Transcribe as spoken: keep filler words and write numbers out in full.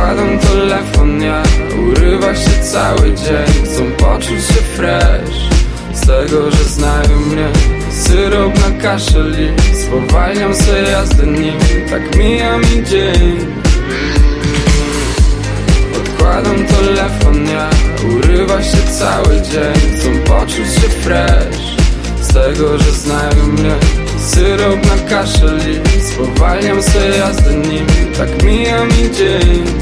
Odkładam telefon, ja urywa się cały dzień. Chcą poczuć się fresh z tego, że znają mnie. Syrop na kaszel i spowalniam se jazdę nim. Tak mija mi dzień. Odkładam telefon, ja urywa się cały dzień. Chcą poczuć się fresh z tego, że znają mnie. Syrop na kaszel i spowalniam se jazdę nim. Tak mija mi dzień.